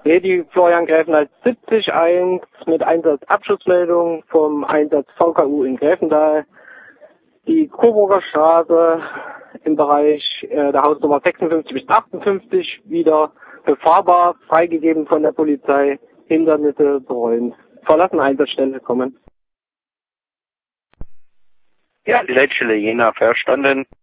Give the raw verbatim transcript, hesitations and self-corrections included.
Nee, die Florian Gräfendahl siebzig eins mit Einsatzabschussmeldung vom Einsatz V K U in Gräfendahl. Die Coburger Straße im Bereich äh, der Hausnummer sechsundfünfzig bis achtundfünfzig wieder befahrbar, freigegeben von der Polizei, Hindernisse beräumt. Verlassen Einsatzstelle kommen. Ja, die Leitstelle Jena verstanden.